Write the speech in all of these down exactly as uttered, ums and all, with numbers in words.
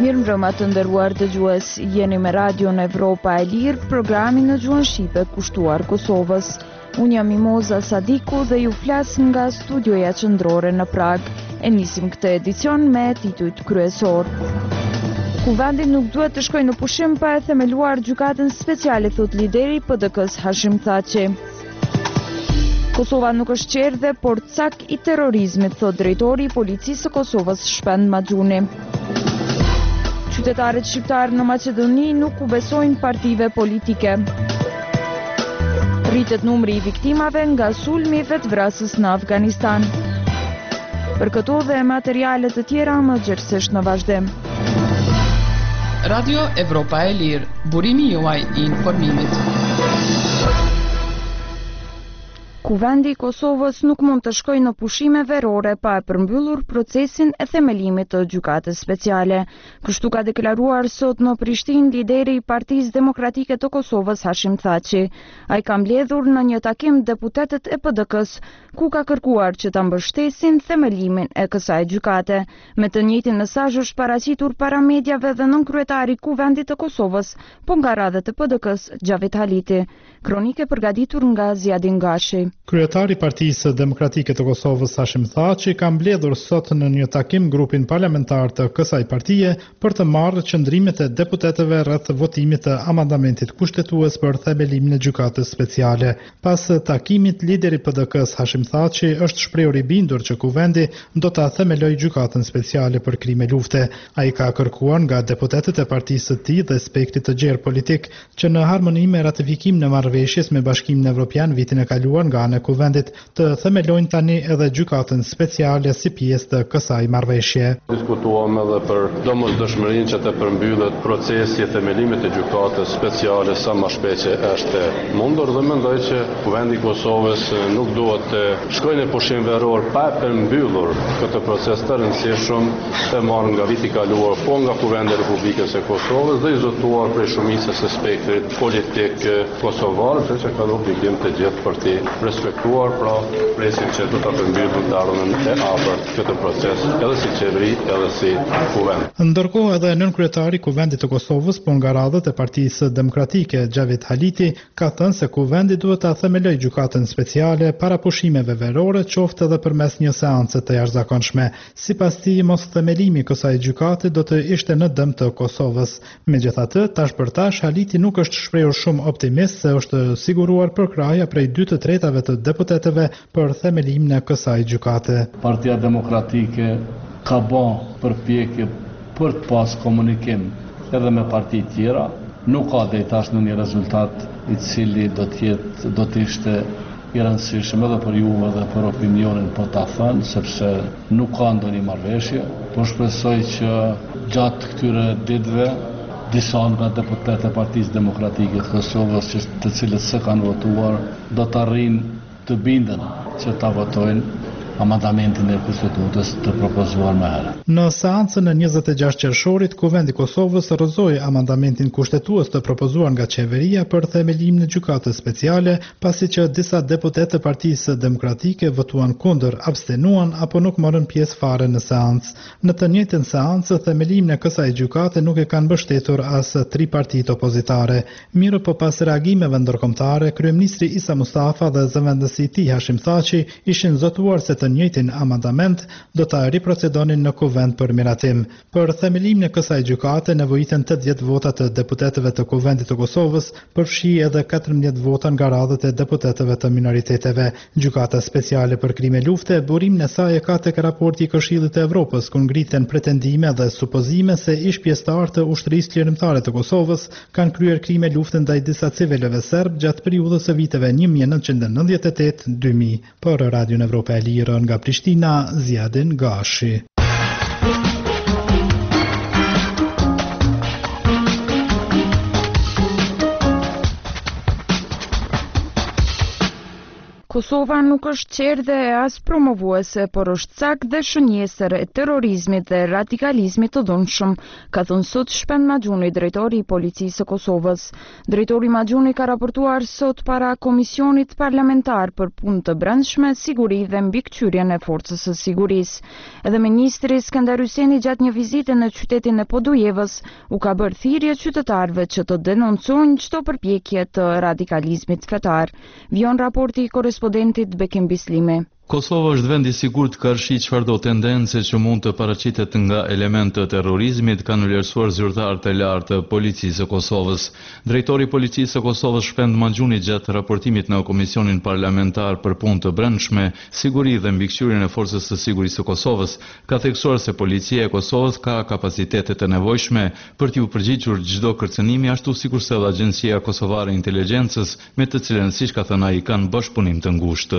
Mirëmbrëma të nderuar dëgjues, jeni me Radion Evropa e Lirë, programin në gjuhën shqipe kushtuar Kosovës. Unë jam Mimoza Sadiku dhe ju flas nga studioja qendrore në Prag. E nisim këtë edicion me titujt kryesor. Kuvendi nuk duhet të shkojë në pushim pa e themeluar gjykatën speciale, thot lideri P D K-s Hashim Thaçi. Kosova nuk është qerdhe, por cak i terrorizmit, thot drejtori i policisë së Kosovës Shpend Maxhuni. Qytetarët shqiptarë në Maqedoni nuk u besojnë partive politike. Rritet numri i viktimave nga sulmi i vetvrasës në Afganistan. Për këto dhe materiale të tjera më gjerësisht në vazhdim. Radio Evropa e Lirë, burimi juaj i informimit. Kuvendi i Kosovës nuk mund të shkojë në pushime verore pa e përmbyllur procesin e themelimit të gjykatës speciale. Kështu ka deklaruar sot në Prishtinë lideri i Partisë Demokratike të Kosovës Hashim Thaçi. Ai ka mbledhur në një takim deputetët e P D K-s, ku ka kërkuar që ta mbështesin themelimin e kësaj gjykate. Me të njëjtin mesazh është paraqitur para mediave dhe nënkryetari i Kuvendit të Kosovës, po nga radhët e P D K-s Xhavit Haliti. Kronike përgatitur nga Ziadin Gashi. Kryetari i Partisë Demokratike të Kosovës Hashim Thaçi ka mbledhur sot në një takim grupin parlamentar të kësaj partie për të marrë qëndrimet e deputetëve rreth votimit të amandamentit kushtetues për themelimin e gjykatës speciale. Pas takimit, lideri i P D K-s Hashim Thaçi është shprehur i bindur që kuvendi do ta themelojë gjykatën speciale për krime lufte. Ai ka kërkuar nga deputetët e partisë së tij dhe spektrit të gjerë politik që në harmoni me ratifikimin e marrëveshjes me Bashkimin Evropian vitin e kaluar nga në kuvendit të themelojnë tani edhe gjykatën speciale si pjesë të kësaj marrëveshje. Diskutuam edhe për domosdoshmërinë që të përmbyllet procesi i themelimit të gjykatës speciale sa më shpejt që është mundur dhe mendoj që kuvendi i Kosovës nuk duhet të shkojë në pushim veror pa përmbyllur këtë proces të rëndësishëm të marrë nga viti i kaluar, po nga kuvendi i Republikës së Kosovës dhe i zotuar prej shumicës së spektrit politik kosovar, që ka obligim të gjithë për të respektuar, pra presin që do ta përmbyllin të ardhmen e afërt këtë proces, edhe si qeveri, edhe si kuvend. Ndërkohë edhe nënkryetari i Kuvendit të Kosovës, po nga radhët e Partisë Demokratike Xhavit Haliti, ka thënë se kuvendi duhet ta themelojë gjykatën speciale para pushimeve verore, qoftë edhe përmes një seance të jashtëzakonshme. Sipas tij, mos themelimi i kësaj gjykate do të ishte në dëm të Kosovës. Megjithatë, tash për tash Haliti nuk është shprehur shumë optimist se është siguruar përkraja prej dy të tretave të deputetëve për themelimin e kësaj gjykate. Partia Demokratike ka bën përpjekje për të pas komunikim edhe me parti tjera, nuk ka deri tash në një rezultat i cili do të jetë, do të ishte i rëndësishëm edhe për juve dhe për opinionin po ta thënë, sepse nuk ka ndonjë marrëveshje, por shpresoj që gjatë këtyre ditëve disa nga deputetët e Partisë Demokratike të Kosovës, të cilët s'e kanë votuar, do të arrijnë të binden që ta votojnë amandamentin e kushtetues të propozuar më herët. Në seancën e njëzet e gjashtë qershorit, Kuvendi i Kosovës rrëzoi amandamentin kushtetues të propozuar nga qeveria për themelimin e gjykatës speciale, pasi që disa deputetë të Partisë Demokratike votuan kundër, abstenuan apo nuk morën pjesë fare në seancë. Në të njëjtën seancë, themelimin e kësaj gjykate nuk e kanë mbështetur as tri partitë opozitare. Mirë po pas reagimeve ndërkombëtare, kryeministri Isa Mustafa dhe zëvendësi i tij Hashim Thaçi ishin zotuar se të njëjtin amandament do ta riprocedonin në kuvend për miratim. Për themelimin e kësaj gjykate nevojiten tetëdhjetë vota të deputetëve të Kuvendit të Kosovës, përfshi edhe katërmbëdhjetë vota nga radhët e deputetëve të minoriteteve. Gjykata speciale për krime lufte, burimin e saj e ka tek raporti i Këshillit të Evropës, ku ngriten pretendime dhe supozime se ish pjesëtarë të ushtrisë qeverimtare të Kosovës kanë kryer krime lufte ndaj disa civilëve serb gjatë periudhës së viteve një mijë e nëntëqind e nëntëdhjetë e tetë deri në dy mijë. Për Radion Evropa e Lirë nga Prishtina, Ziadin Gashi. Kosova nuk është qerë dhe as promovuese, por është cak dhe shënjesër e terrorizmit dhe radikalizmit të dhunshëm, ka thënë sot Shpend Maxhuni, drejtori i Policisë së Kosovës. Drejtori Maxhuni ka raportuar sot para Komisionit Parlamentar për Punë të Brendshme, Siguri dhe mbikëqyrjen e forcës së sigurisë. Edhe ministri Skënder Hyçeni gjatë një vizite në qytetin e Podujevës u ka bërë thirrje qytetarëve që të denoncojnë çdo përpjekje të radikalizmit fetar. Vion raporti i korespondentit Bekim Bislimi. Kosova është vend i sigurt ka rshi çfarëdo tendence që mund të paraqitet nga elementë të terrorizmit, kanë vlerësuar zyrtarët e lartë të Policisë së Kosovës. Drejtori i Policisë së Kosovës Shpend Maxhuni gjatë raportimit në Komisionin Parlamentar për Punë të Brendshme, Siguri dhe mbikëqyrjen e Forcës së Sigurisë së Kosovës ka theksuar se Policia e Kosovës ka kapacitetet e nevojshme për t'u përgjigjur çdo kërcënimi, ashtu sikurse edhe Agjencia Kosovare e Inteligjencës, me të cilën, siç ka thënë ai, kanë bashkëpunim të ngushtë.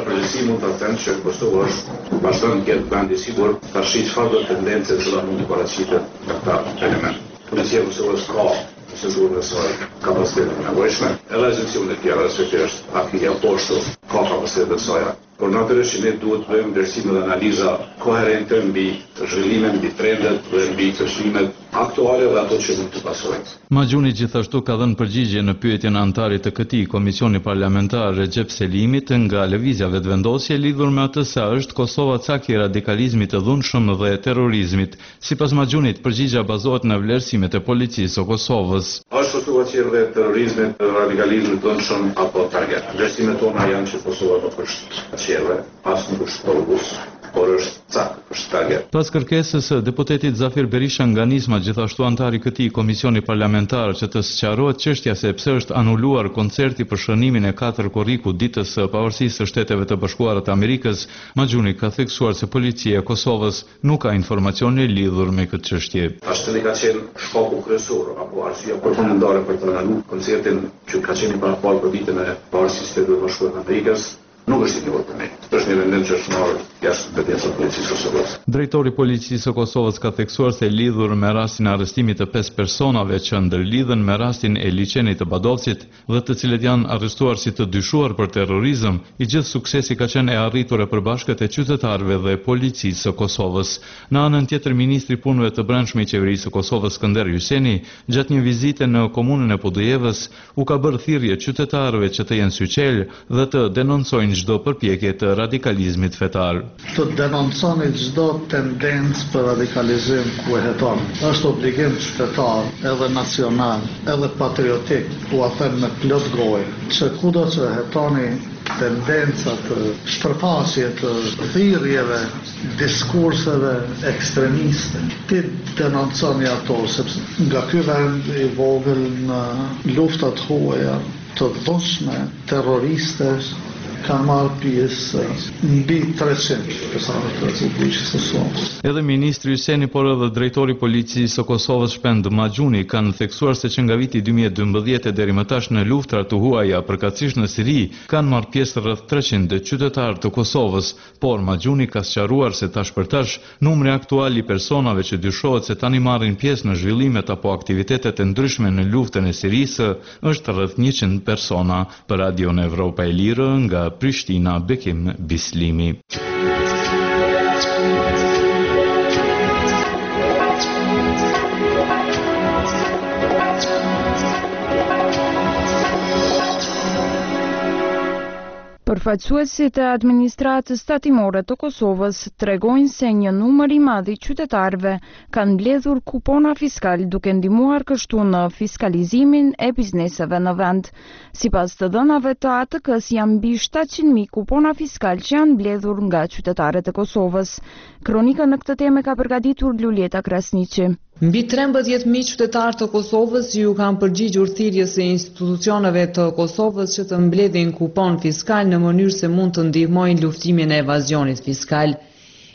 Them që Kosova është vazhdon të jetë vend i sigurt, ka shi çfarëdo tendence që mund të paraqitet nga këta element. Policia e Kosovës ka strukturën e saj, kapacitetet e nevojshme, edhe agjencione të tjera, respektivisht Armia e Poshtës, ka kapacitetet e saj. Por natyrisht që ne duhet të bëjmë vlerësime dhe analiza koherente mbi zhvillimet, mbi trendet dhe mbi çështjet aktuale dhe ato që mund të pasojnë. Maxhuni gjithashtu ka dhënë përgjigje në pyetjen e antarit të këtij komisioni parlamentar Recep Selimit nga lëvizja vetëvendosje lidhur me atë se është Kosova cak i radikalizmit të dhunshëm dhe terrorizmit. Sipas Maxhunit, përgjigjja bazohet në vlerësimet e Policisë së Kosovës. Është Kosova qerë dhe terrorizmit, radikalizmit të dhunshëm apo target. Vlerësimet tona janë që Kosova nuk është qerë, as nuk është terrorist, por është cak, është target. Pas kërkesës së deputetit Zafir Berisha nga Nisma, gjithashtu antari i këtij komisioni parlamentar që të sqarohet çështja se pse është anuluar koncerti për shënimin e katër korrikut ditës së pavarësisë së Shteteve të Bashkuara të Amerikës, Maxhuni ka theksuar se Policia e Kosovës nuk ka informacione lidhur me këtë çështje. Ashtu ne ka qenë shkaku kryesor apo arsyeja përfundimtare për të ndaluar koncertin që ka qenë para parë për ditën e pavarësisë së Shteteve të Bashkuara të Amerikës. Nuk është i njohur për ne. Është një vendim që është marrë jashtë kompetensës së Policisë së Kosovës. Drejtori i Policisë së Kosovës ka theksuar se lidhur me rastin e arrestimit të pesë personave që ndërlidhen me rastin e liçenit të Badovcit dhe të cilët janë arrestuar si të dyshuar për terrorizëm, i gjithë suksesi ka qenë e arritur e përbashkët e qytetarëve dhe Policisë së Kosovës. Në anën tjetër, ministri i Punëve të Brendshme i Qeverisë së Kosovës Skënder Hyçeni, gjatë një vizite në komunën e Podujevës, u ka bërë thirrje qytetarëve që të jenë syqel dhe të denoncojnë çdo përpjekje të radikalizmit fetar. Të denonconi çdo tendencë për radikalizim ku e heton. Është obligim qytetar, edhe nacional, edhe patriotik, u a them me plot gojë, që kudo që hetoni tendenca të shpërfaqje të thirrjeve, diskurseve ekstremiste, ti denonconi ato, sepse nga ky vend i vogël në luftat huaja të dhunshme, terroriste, kanë marrë pjesë mbi treqind persona të Republikës së Kosovës. Edhe ministri Hyçeni, por edhe drejtori i Policisë së Kosovës Shpend Maxhuni kanë theksuar se që nga viti dy mijë e dymbëdhjetë deri më tash në luftrat të huaja përkatësisht në Siri kanë marrë pjesë rreth treqind qytetarë të Kosovës, por Maxhuni ka sqaruar se tash për tash numri aktual i personave që dyshohet se tani marrin pjesë në zhvillimet apo aktivitetet e ndryshme në luftën e Sirisë është rreth njëqind persona. Për Radion Evropa e Lirë nga Prishtina, Bekim Bislimi. Përfaqësuesit e administratës tatimore të Kosovës tregojnë se një numër i madh i qytetarëve kanë mbledhur kupona fiskal duke ndihmuar kështu në fiskalizimin e bizneseve në vend. Sipas të dhënave të A T K-s janë mbi shtatëqind mijë kupona fiskal që janë mbledhur nga qytetarët e Kosovës. Kronika në këtë temë ka përgatitur Lulieta Krasniqi. Mbi trembëdhjetë mijë qytetarë të Kosovës ju kanë përgjigjur thirrjes së institucioneve të Kosovës që të mbledhin kupon fiskal në mënyrë se mund të ndihmojnë luftimin e evazionit fiskal.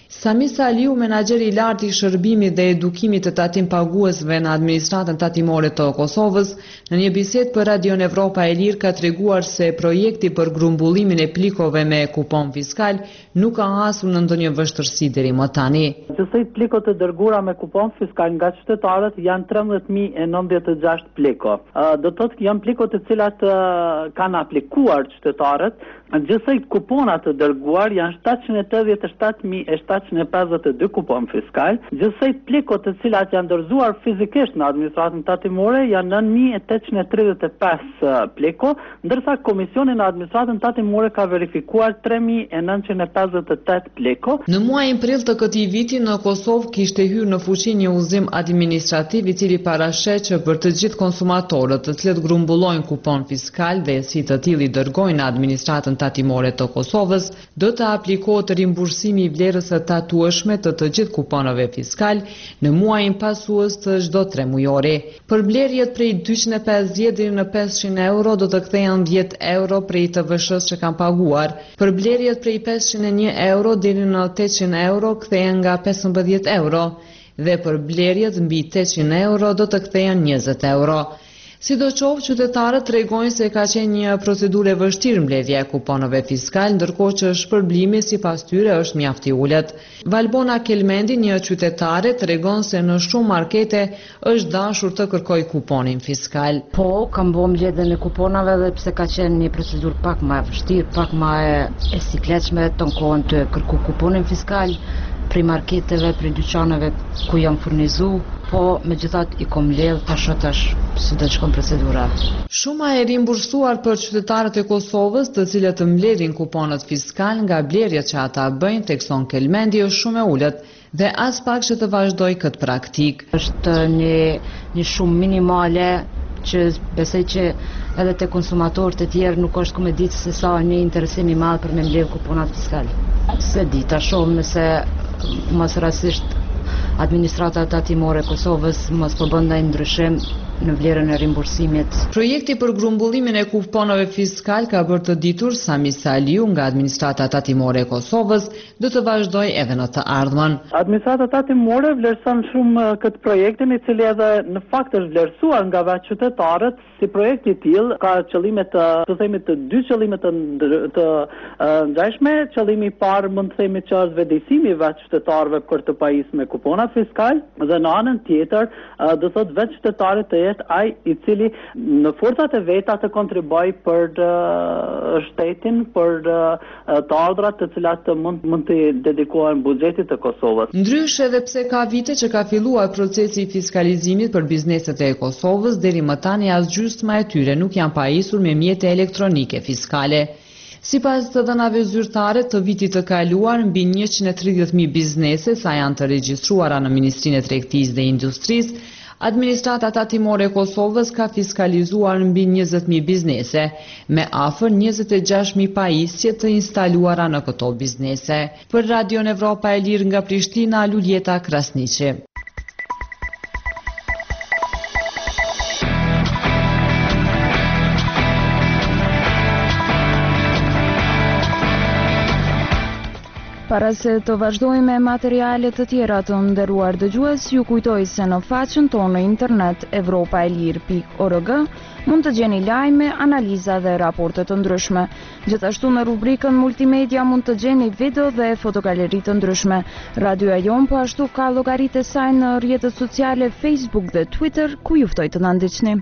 Sami Saliu, menaxheri i lartë i shërbimit dhe edukimit të tatim paguesve në administratën tatimore të Kosovës, në një bisedë për Radio Evropa e Lirë ka treguar se projekti për grumbullimin e plikove me kupon fiskal nuk ka hasur në ndonjë vështirësi deri më tani. Gjithsej plikot të dërguara me kupon fiskal nga qytetarët janë trembëdhjetë mijë e nëntëdhjetë e gjashtë pliko. Do të thotë janë pliko të cilat kanë aplikuar qytetarët. Gjithsej kuponat të dërguar janë shtatëqind e tetëdhjetë e shtatë mijë e shtatëqind e pesëdhjetë e dy kupon fiskal. Gjithsej plikot të cilat janë dorëzuar fizikisht në administratën tatimore janë nëntë mijë e tetëqind e tridhjetë e pesë pliko, ndërsa komisioni në administratën tatimore ka verifikuar tre mijë e nëntëqind e pesëdhjetë e tetë pliko. Në muajin prill të këtij viti në Kosovë kishte hyrë në fuqi një udhëzim administrativ i cili parasheh që për të gjithë konsumatorët të cilët grumbullojnë kupon fiskal dhe si të tillë i dërgojnë në administratën tatimore të Kosovës, do të aplikohet rimbursimi i vlerës së tatueshme të të gjithë kuponave fiskal në muajin pasues të çdo tre mujori. Për blerjet prej dyqind e pesëdhjetë deri në pesëqind euro do të kthehen dhjetë euro prej T V S-s që kanë paguar. Për blerjet prej pesëqind e një euro deri në tetëqind euro kthehen nga pesëmbëdhjetë euro dhe për blerjet mbi tetëqind euro do të kthehen njëzet euro. Sidoqoftë, qytetarët tregojnë se ka qenë një procedurë e vështirë mbledhja e kuponave fiskal, ndërkohë që shpërblimi sipas tyre është mjaft i ulët. Valbona Kelmendi, një qytetare, tregon se në shumë markete është dashur të kërkojë kuponin fiskal. Po, kam bërë mbledhjen e kuponave dhe pse ka qenë një procedurë pak më e vështirë, pak më e sikletshme të kohën të kërku kuponin fiskal prej marketeve, prej dyqaneve ku janë furnizu, po me gjithat i kom ledh tash tash si do të shkon procedura. Shuma e rimbursuar për qytetarët e Kosovës, të cilët mbledhin kuponat fiskal nga blerjet që ata bëjnë, tekson Kelmendi, është shumë e ulët dhe as pak që të vazhdoj këtë praktik. Është një një shumë minimale që besoj që edhe te konsumatorët e tjerë nuk është kumë ditë se sa një interesim i madh për me mbledh kuponat fiskal. Se di ta shohim nëse mos rastisht administrata tatimore e Kosovës mos po bën ndonjë ndryshim në vlerën e rimbursimit. Projekti për grumbullimin e kuponave fiskal ka bërë të ditur Sami Saliu nga administrata tatimore e Kosovës do të vazhdojë edhe në të ardhmen. Administrata tatimore vlerëson shumë këtë projektin, i cili edhe në fakt është vlerësuar nga vetë qytetarët si projekt i tillë, ka qëllime të, të themi të dy qëllime të të ngjashme. Qëllimi i parë mund të themi që është vetëdijsimi i vetë qytetarëve për të pajisur me kupona fiskal, dhe në anën tjetër do thotë vetë qytetarit të jetë ai i cili në forcat e veta të kontribuojë për uh, shtetin, për uh, të ardhurat të cilat mund mund të dedikohen buxhetit të Kosovës. Ndryshe edhe pse ka vite që ka filluar procesi i fiskalizimit për bizneset e Kosovës, deri më tani as gjysma e tyre nuk janë pajisur me mjete elektronike fiskale. Sipas të dhënave zyrtare të vitit të kaluar, mbi njëqind e tridhjetë mijë biznese sa janë të regjistruara në Ministrinë e Tregtisë dhe Industrisë, administrata tatimore e Kosovës ka fiskalizuar mbi njëzet mijë biznese, me afër njëzet e gjashtë mijë pajisje të instaluara në këto biznese. Për Radio Evropa e Lirë nga Prishtina, Luljeta Krasniqi. Para se të vazhdojmë me materialet të tjera të nderuar dëgjues, ju kujtoj se në faqen tonë në internet evropa e lirë pikë org mund të gjeni lajme, analiza dhe raporte të ndryshme. Gjithashtu në rubrikën multimedia mund të gjeni video dhe fotogaleri të ndryshme. Radioja jon po ashtu ka llogaritë e saj në rrjetet sociale Facebook dhe Twitter, ku ju ftoj të na ndiqni.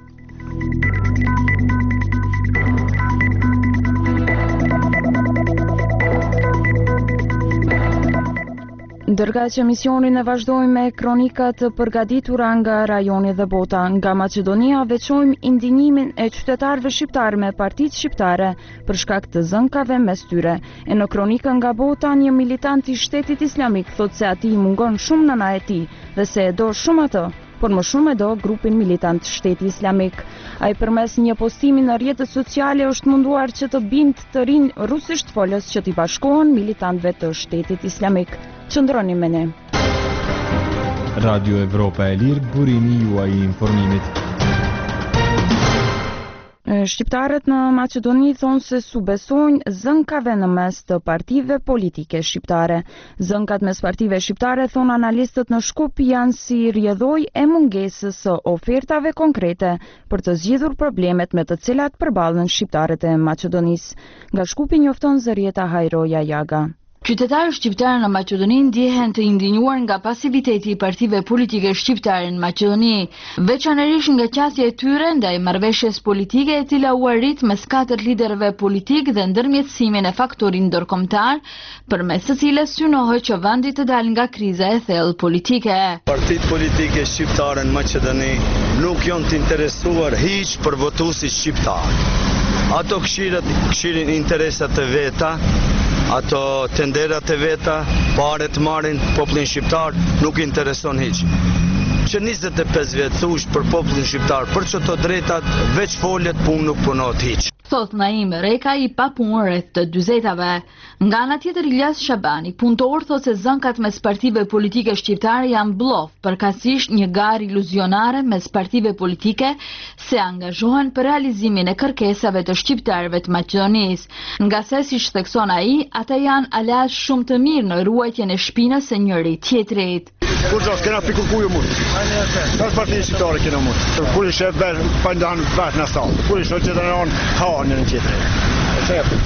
Ndërka që emisionin e vazhdojmë me kronikat të përgatitura nga rajoni dhe bota, nga Maqedonia veçojmë indinjimin e qytetarëve shqiptar me partitë shqiptare për shkak të zënkave mes tyre. E në kronikën nga bota, një militant i Shtetit Islamik thot se atij mungon shumë nëna e tij dhe se e do shumë atë, por më shumë e do grupin militant Shteti Islamik. Ai përmes një postimi në rrjetet sociale është munduar që të bindë të rinj rusisht folës që t'i bashkohen militantëve të Shtetit Islamik. Qëndroni me ne. Radio Evropa e Lirë, burimi juaj i informimit. Shqiptarët në Maqedoni thonë se su besojnë zënkave në mes të partive politike shqiptare. Zënkat mes partive shqiptare, thonë analistët në Shkup, janë si rjedhoj e mungesës së ofertave konkrete për të zgjidhur problemet me të cilat përballen shqiptarët e Maqedonisë. Nga Shkupi njofton Zërieta Hajroja Jaga. Qytetarët shqiptarë në Maqedoni ndjehen të indinjuar nga pasiviteti i partive politike shqiptare në Maqedoni, veçanërisht nga qasja e tyre ndaj marrëveshjes politike e cila u arrit mes katër liderëve politik dhe ndërmjetësimin e faktorit ndërkombëtar, përmes së cilës synohet që vendi të dalë nga kriza e thellë politike. Partitë politike shqiptare në Maqedoni nuk janë të interesuar hiç për votuesit shqiptar. Ato këshirin interesat e veta, ato tenderat e veta, paret marrin popullin shqiptar, nuk intereson hiç. Që njëzet e pesë vjetë thush për popullin shqiptar, për që të drejtat, veç foljet punë nuk punot hiç. Thot Naim Reka i papunë rreth të dyzetave. Nga ana tjetër Ilyas Shabani, punëtor, thot se zënkat mes partive politike shqiptare janë bllop, përkatësisht një garë iluzionare mes partive politike se angazhohen për realizimin e kërkesave të shqiptarëve të Maqedonisë. Nga se siç thekson ai, ata janë aleat shumë të mirë në ruajtjen e shpinës së njëri tjetrit. Kur do të kena pikur kuju mund. Tas partia shqiptare kena mund. Kur i shef ber pa ndan bash na sall. Kur i shoqë të ron ha në një tjetër. Çfarë?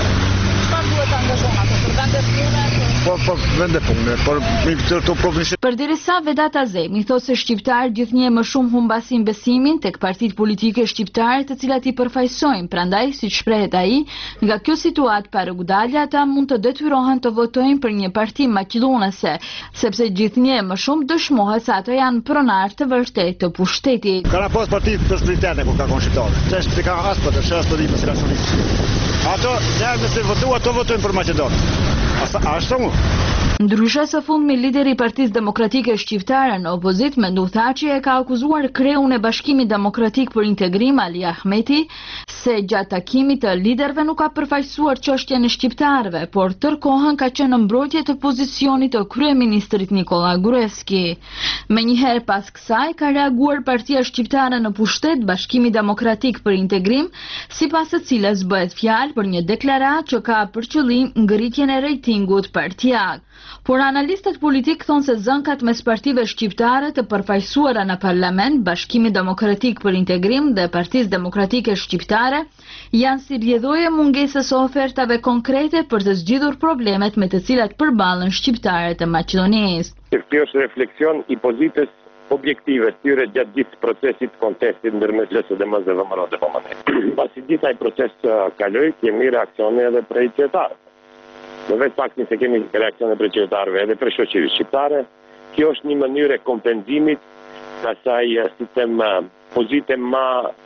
Çfarë duhet të angazhohen ato për vende pune? Po po vende pune, por mi të to provishë. Përderisa Vedat Azemi thotë se shqiptarët gjithnjë më shumë humbasin besimin tek partitë politike shqiptare, të cilat i përfaqësojnë, prandaj siç shprehet ai, nga kjo situatë pa rrugdalje ata mund të detyrohen të votojnë për një parti maqedonese, sepse gjithnjë më shumë dëshmohet se ato janë pronar të vërtetë të pushtetit. Kanë pas partitë të interne kur ka qenë shqiptarë. Çesh ti ka as për të shas të dimë se racionalisht. Ato janë nëse votuan, ato votojnë për Maqedonë. Asa ashtu mu? Ndryshe së fundmi, lideri i Partisë Demokratike Shqiptare në opozit Mendu Thaçi e ka akuzuar kreun e Bashkimit Demokratik për Integrim Ali Ahmeti se gjatë takimit të liderëve nuk ka përfaqësuar çështjen e shqiptarëve, por tërkohën ka qenë në mbrojtje të pozicionit të kryeministrit Nikola Gruevski. Menjëherë pas kësaj ka reaguar Partia Shqiptare në pushtet Bashkimi Demokratik për Integrim, sipas së cilës bëhet fjalë për një deklaratë që ka për qëllim ngritjen e rejtingut partijak. Por analistët politik thonë se zënkat mes partive shqiptare të përfaqësuara në parlament, Bashkimi Demokratik për Integrim dhe Partisë Demokratike Shqiptare janë si rrjedhoje mungesës së ofertave konkrete për të zgjidhur problemet me të cilat përballen shqiptarët e Maqedonisë. Kjo është refleksion i pozitës objektive të tyre gjatë gjithë procesit kontestit ndërmes L S D M-s dhe V M R-s dhe P M N-s. Pasi gjithaj proces kaloi, kemi reakcione edhe prej qytetarëve. Në vetë faktin se kemi reakcione prej qytetarëve edhe prej shoqërisë shqiptare, kjo është një mënyrë e kompenzimit të asaj si them pozite më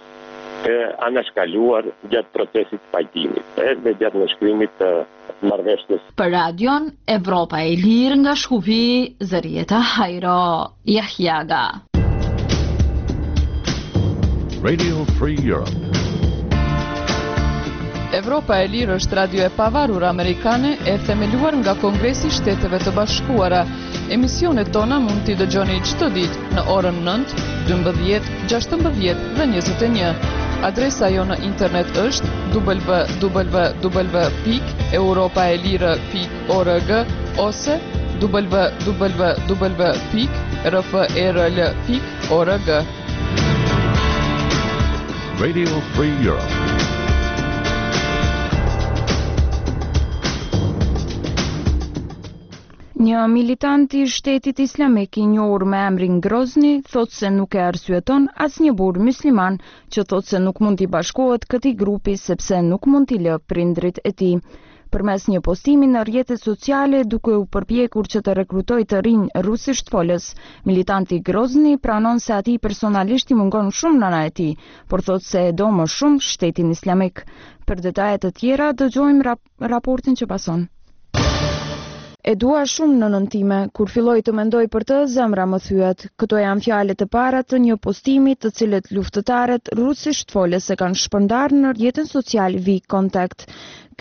anashkaluar gjatë procesit pajtimit edhe gjatë nënshkrimit të marrëveshjes. Për Radion Evropa e Lirë nga Shkupi, Zërieta Hajro Jahjaga. Radio Free Europe. Evropa e Lirë është radio e pavarur amerikane e themeluar nga Kongresi i Shteteve të Bashkuara. Emisionet tona mund t'i dëgjoni çdo ditë në orën nëntë, dymbëdhjetë, gjashtëmbëdhjetë dhe njëzet e një. Adresa jo në internet është w w w pikë europaelire pikë org ose w w w pikë r f e r l pikë org. Radio Free Europe. Një militant i shtetit islamik i njohur me emrin Grozni thot se nuk e arsyeton asnjë burr musliman që thot se nuk mund t'i bashkohet këtij grupi sepse nuk mund t'i lë prindrit e tij. Përmes një postimi në rrjetet sociale duke u përpjekur që të rekrutojë të rinj rusisht folës, militanti Grozni pranon se atij personalisht i mungon shumë nëna e tij, por thot se e do më shumë shtetin islamik. Për detaje të tjera dëgjojmë rap raportin që pason. E dua shumë nënën time, kur filloj të mendoj për të, zemra më thyet. Këto janë fjalët e para të një postimi të cilët luftëtarët rusisht folës e kanë shpërndarë në rrjetin social V Contact.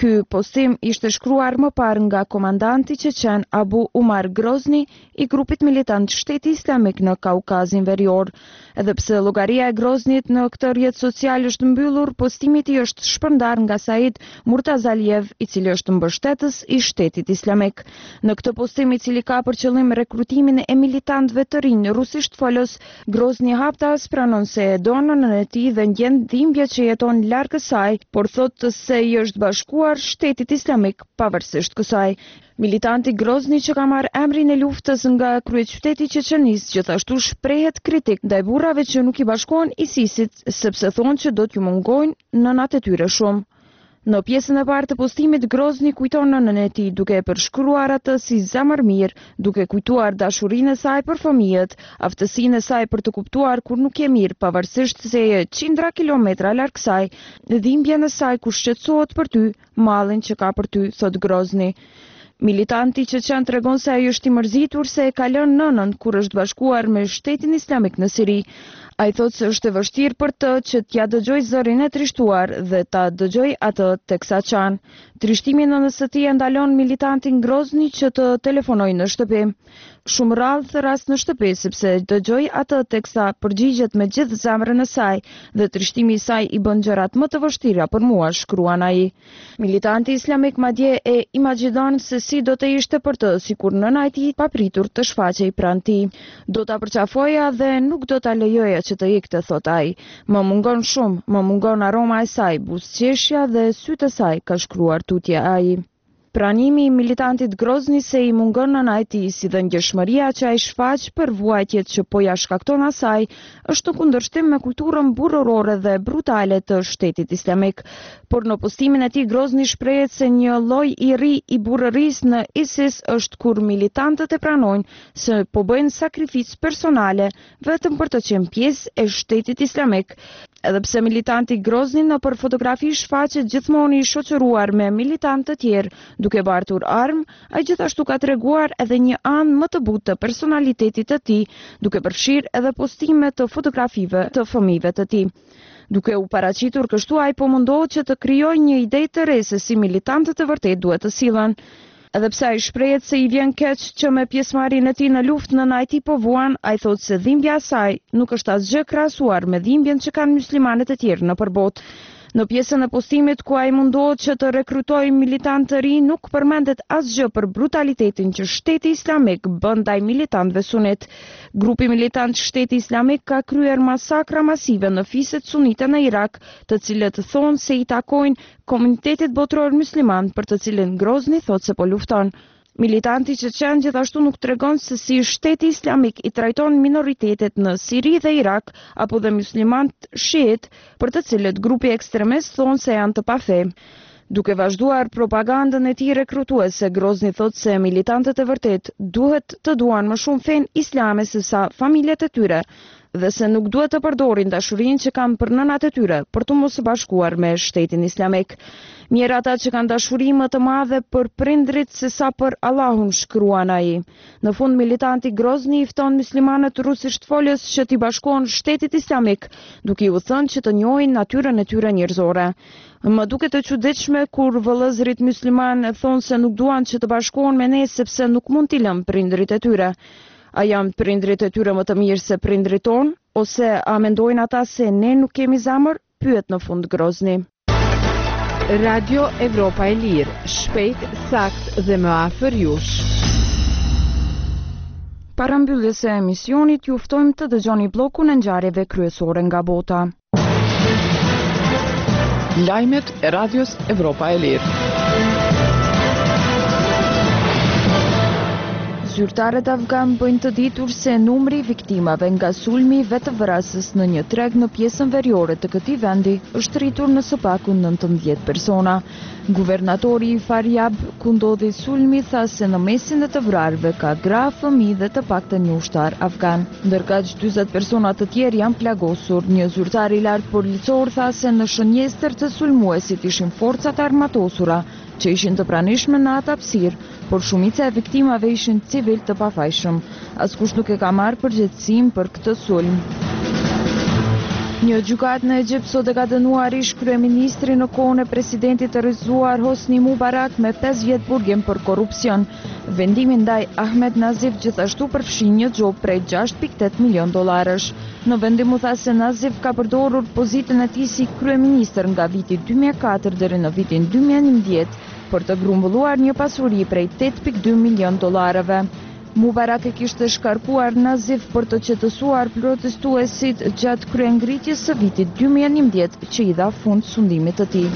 Ky postim ishte shkruar më parë nga komandanti Çeçen Abu Umar Grozni i grupit militant Shteti Islamik në Kaukazin Verior. Edhe pse llogaria e Groznit në këtë rrjet social është mbyllur, postimi i tij është shpërndar nga Said Murtazaliev, i cili është mbështetës i Shtetit Islamik. Në këtë postim, i cili ka për qëllim rekrutimin e militantëve të rinj rusisht folës, Grozni haptas pranon se e don nënën e tij dhe ndjen dhimbje që jeton larg kësaj, por thotë se i është bashkuar Shtetit Islamik pavarësisht kësaj. Militanti Grozni, që ka marrë emrin e luftës nga kryeqyteti i Çeçenisë, gjithashtu shprehet kritik ndaj burrave që nuk i bashkohen ISIS-it, sepse thonë që do t'ju mungojnë nënat e tyre shumë. Në pjesën e parë të postimit, Grozni kujton nënën e tij duke e përshkruar atë si zemër mirë, duke kujtuar dashurinë e saj për fëmijët, aftësinë e saj për të kuptuar kur nuk je mirë, pavarësisht se je qindra kilometra larg kësaj, dhimbjen e saj kur shqetësohet për ty, mallin që ka për ty, thot Grozni. Militanti Çeçen tregon se ai është i mërzitur se e ka lënë nënën kur është bashkuar me Shtetin Islamik në Siri. Ai thotë se është e vështirë për të që t'ja dëgjoj zërin e trishtuar dhe ta dëgjoj atë teksa qan. Trishtimi në nënës së tij e ndalon militantin Grozni që të telefonojë në shtëpi. Shumë rrallë thëras në shtëpi sepse dëgjoj atë teksa përgjigjet me gjithë zemrën e saj dhe trishtimi i saj i bën gjërat më të vështira për mua, shkruan ai. Militanti Islamik madje e imagjidon se si do të ishte për të, sikur nëna e tij papritur të shfaqej pranë tij. Do ta përqafoja dhe nuk do ta lejoja që të ikte, thot ai. Më mungon shumë, më mungon aroma e saj, buzëqeshja dhe sytë e saj, ka shkruar tutje ai. Pranimi i militantit Grozni se i mungon nëna e tij, si dhe ngjeshmëria që ai shfaq për vuajtjet që po ja shkakton asaj, është në kundërshtim me kulturën burrorore dhe brutale të Shtetit Islamik. Por në postimin e tij Grozni shprehet se një lloj i ri i burrërisë në ISIS është kur militantët e pranojnë se po bëjnë sakrificë personale vetëm për të qenë pjesë e Shtetit Islamik. Edhe pse militanti Grozni në për fotografi shfaqet gjithmonë i shoqëruar me militantë të tjerë, duke bartur armë, ai gjithashtu ka treguar edhe një anë më të butë të personalitetit të tij, duke përfshirë edhe postime të fotografive të fëmijëve të tij. Duke u paraqitur kështu, ai po mundohet që të krijojë një ide të re se si militantët e vërtet duhet të sillen. Edhe pse ai shprehet se i vjen keq që me pjesëmarrjen e tij në luftë nëna e tij po vuan, ai thotë se dhimbja e saj nuk është asgjë krahasuar me dhimbjen që kanë muslimanët e tjerë nëpër botë. Në pjesën e postimit ku ai mundohet që të rekrutojë militantë të rinj, nuk përmendet asgjë për brutalitetin që Shteti Islamik bën ndaj militantëve sunet. Grupi militant Shteti Islamik ka kryer masakra masive në fiset sunite në Irak, të cilët thonë se i takojnë komunitetit botror musliman, për të cilin Grozni thotë se po lufton. Militanti Çeçen gjithashtu nuk tregon se si Shteti Islamik i trajton minoritetet në Siri dhe Irak apo dhe muslimanët shiit, për të cilët grupi ekstremist thonë se janë të pafe. Duke vazhduar propagandën e tij rekrutuese, Grozni thotë se militantët e vërtet duhet të duan më shumë fenë islame se sa familjet e tyre dhe se nuk duhet të përdorin dashurinë që kanë për nënat e tyre për të mos bashkuar me Shtetin Islamik. Mirë ata që kanë dashuri më të madhe për prindrit se sa për Allahun, shkruan ai. Në fund, militanti Grozni i fton muslimanët rusisht folës që t'i bashkohen Shtetit Islamik, duke u thënë që të njohin natyrën e tyre njerëzore. Më duket e çuditshme kur vëllezërit musliman thonë se nuk duan që të bashkohen me ne sepse nuk mund t'i lëm prindrit e tyre. A janë prindrit e tyre më të mirë se prindrit tonë, ose a mendojnë ata se ne nuk kemi zemër? Pyet në fund Grozni. Radio Evropa e Lirë, shpejt, sakt dhe më afër jush. Para mbylljes së emisionit, ju ftojmë të dëgjoni bllokun e ngjarjeve kryesore nga bota. Lajmet e Radios Evropa e Lirë. Zyrtarët afgan bëjnë të ditur se numri i viktimave nga sulmi vetëvrasës në një treg në pjesën veriore të këtij vendi është rritur në së paku nëntëmbëdhjetë persona. Guvernatori i Faryab, ku ndodhi sulmi, tha se në mesin e të vrarëve ka gra, fëmijë dhe të paktën një ushtar afgan, ndërkaq dyzet persona të tjerë janë plagosur. Një zyrtar i lartë policor tha se në shënjestër të sulmuesit ishin forcat armatosura që ishin të pranishme në atë hapësirë, por shumica e viktimave ishin civil të pafajshëm. Askush nuk e ka marrë përgjegjësinë për këtë sulm. Një gjykat në Egjipt sot e ka dënuar ish kryeministri në kohën e presidentit të rrëzuar Hosni Mubarak me pesë vjet burgim për korrupsion. Vendimi ndaj Ahmed Nazif gjithashtu përfshin një gjop prej gjashtë pikë tetë milion dollarësh. Në vendim u tha se Nazif ka përdorur pozitën e tij si kryeministër nga viti dy mijë e katër deri në vitin dy mijë e njëmbëdhjetë për të grumbulluar një pasuri prej tetë pikë dy milion dollarëve. Mubarak e kishte shkarkuar Nazif për të qetësuar protestuesit gjatë kryengritjes së vitit dy mijë e njëmbëdhjetë që i dha fund sundimit të tij.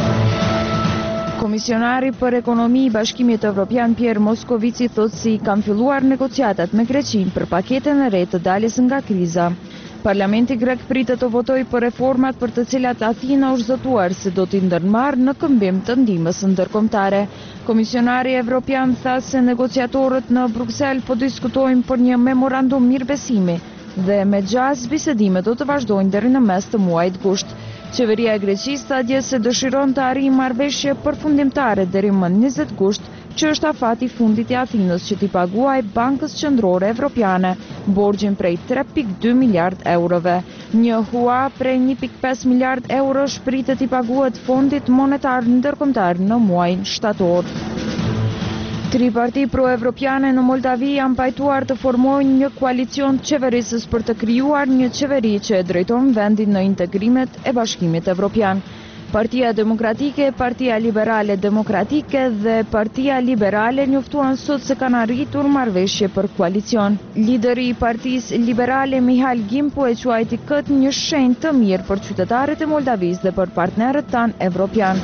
Komisionari për ekonomi i Bashkimit Evropian Pierre Moscovici thotë se kanë filluar negociatat me Greqinë për paketën e re të daljes nga kriza. Parlamenti grek pritet të votojë për reformat për të cilat Athina është zëtuar se do t'i ndërmarrë në këmbim të ndihmës ndërkombëtare. Komisionari Evropian tha se negociatorët në Bruksel po diskutojnë për një memorandum mirëbesimi dhe me gjas bisedimet do të vazhdojnë deri në mes të muajit gusht. Qeveria e Greqisë tha dje se dëshiron të arrijë marrëveshje përfundimtare deri më njëzet gusht, që është afati fundit i Athinës që t'i paguaj Bankës Qendrore Evropiane borxhin prej tre pikë dy miliard eurove. Një hua prej një pikë pesë miliard euro shpritet i paguhet Fondit Monetar Ndërkombëtar në muajin shtator. Tri parti pro-evropiane në Moldavi janë pajtuar të formojnë një koalicion qeverisës për të krijuar një qeveri që e drejton vendin në integrimet e Bashkimit Evropian. Partia Demokratike, Partia Liberale Demokratike dhe Partia Liberale njoftuan sot se kanë arritur marrëveshje për koalicion. Lideri i Partisë Liberale Mihail Gimpo e quajti këtë një shenjë të mirë për qytetarët e Moldavisë dhe për partnerët tanë evropian.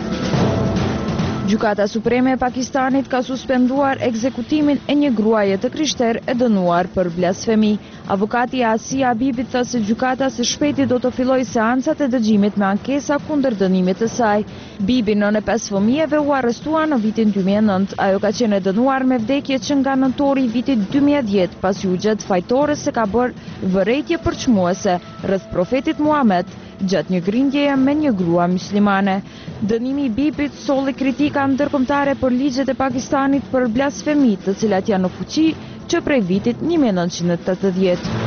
Gjykata Supreme e Pakistanit ka suspenduar ekzekutimin e një gruaje të krishter e dënuar për blasfemi. Avokati Asia Bibit tha se gjykata së shpejti do të fillojë seancat e dëgjimit me ankesa kundër dënimit të saj. Bibi, nën e pesë fëmijëve, u arrestua në vitin dy mijë e nëntë. Ajo ka qenë e dënuar me vdekje që nga nëntori i vitit dy mijë e dhjetë, pasi u gjet fajtore se ka bërë vërejtje përçmuese rreth profetit Muhammed gjatë një grindjeje me një grua muslimane. Dënimi i Bibit solli kritika ndërkombëtare për ligjet e Pakistanit për blasfemi, të cilat janë në fuqi që prej vitit një mijë e nëntëqind e tetëdhjetë.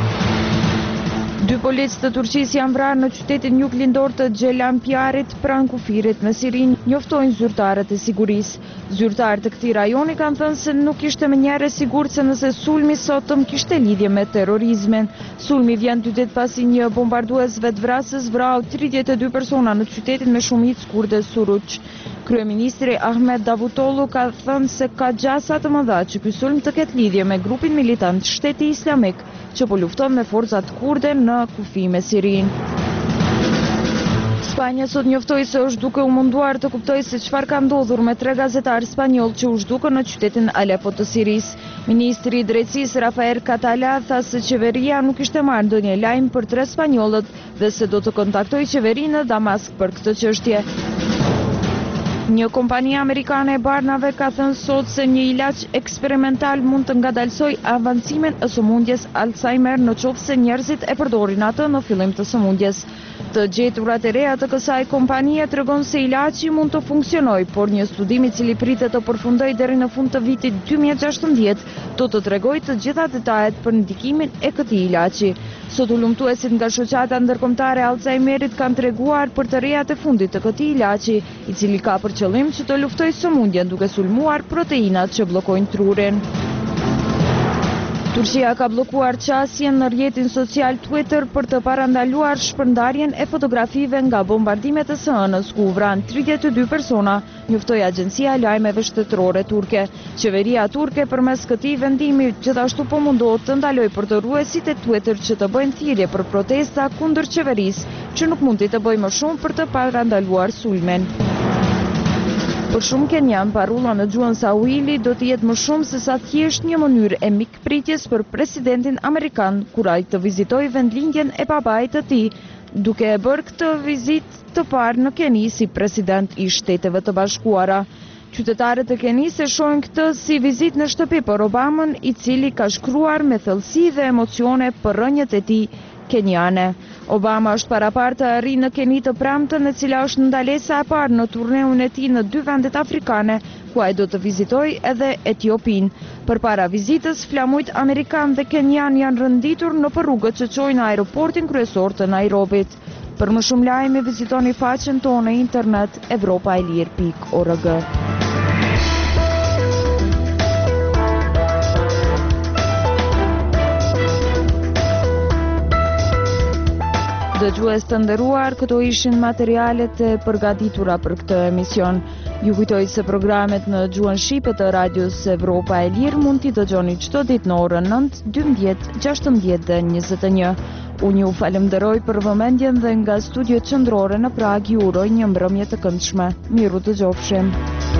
Dy policë të Turqisë janë vrarë në qytetin jug lindor të Xhelampiarit pranë kufirit me Sirin, njoftojnë zyrtarët e sigurisë. Zyrtarët e këtij rajoni kanë thënë se nuk ishte menjëherë sigurt se nëse sulmi sotëm kishte lidhje me terrorizmin. Sulmi vjen dy ditë pasi një bombardues vetvrasës vrau tridhjetë e dy persona në qytetin me shumicë kurde Suruç. Kryeministri Ahmed Davutoglu ka thënë se ka gjasa të mëdha që ky sulm të ketë lidhje me grupin militant Shteti Islamik që po lufton me forcat kurde në kufi me Sirin. Spanja sot njoftoi se është duke u munduar të kuptojë se çfarë ka ndodhur me tre gazetarë spanjoll që u zhdukën në qytetin Aleppo të Sirisë. Ministri i Drejtësisë Rafael Catala tha se qeveria nuk ishte marrë ndonjë lajm për tre spanjollët dhe se do të kontaktojë qeverinë në Damask për këtë çështje. Një kompani amerikane e barnave ka thënë sot se një ilaç eksperimental mund të ngadalsojë avancimin e sëmundjes Alzheimer në qoftë se njerëzit e përdorin atë në fillim të sëmundjes. Të gjeturat e reja të kësaj kompanie tregon se ilaçi mund të funksionojë, por një studim i cili pritet të përfundojë deri në fund të vitit dy mijë e gjashtëdhjetë do të tregojë të gjitha detajet për ndikimin e këtij ilaçi. Sot ulëmtuesit nga shoqata ndërkombëtare e Alzheimerit kanë treguar për të rejat e fundit të këtij ilaçi, i cili ka për qëllim që të luftojë sëmundjen duke sulmuar proteinat që bllokojnë trurin. Turqia ka bllokuar qasjen në rrjetin social Twitter për të parandaluar shpërndarjen e fotografive nga bombardimet e S N-s ku u vran tridhjetë e dy persona, njoftoi agjencia e lajmeve shtetërore turke. Qeveria turke përmes këtij vendimi gjithashtu po mundohet të ndalojë përdoruesit e Twitter që të bëjnë thirrje për protesta kundër qeverisë, që nuk mundi të bëjë më shumë për të parandaluar sulmen. Për shumë kenjan, parulla në gjuhën Swahili do të jetë më shumë se sa thjesht një mënyrë e mikpritjes për presidentin amerikan kur ai të vizitojë vendlindjen e babait të tij, duke e bërë këtë vizitë të parë në Keni si president i Shteteve të Bashkuara. Qytetarët e Kenisë e shohin këtë si vizitë në shtëpi për Obamën, i cili ka shkruar me thellësi dhe emocione për rënjët e tij kenjane. Obama është parapar të arrijë në Keni të premtën, e cila është ndalesa e parë në turneun e tij në dy vendet afrikane, ku ai do të vizitojë edhe Etiopinë. Përpara vizitës, flamujt amerikan dhe kenjan janë rënditur në rrugët që çojnë në aeroportin kryesor të Nairobit. Për më shumë lajme, vizitoni faqen tonë në internet evropailir pikë org. Dëgjues të nderuar, këto ishin materialet e përgatitura për këtë emision. Ju kujtoj se programet në gjuhën shqipe të Radios Evropa e Lirë mund t'i dëgjoni çdo ditë në orën nëntë, dymbëdhjetë, gjashtëmbëdhjetë dhe njëzet e një. Unë ju falenderoj për vëmendjen dhe nga studiot qendrore në Prag ju uroj një mbrëmje të këndshme. Miru dëgjofshim.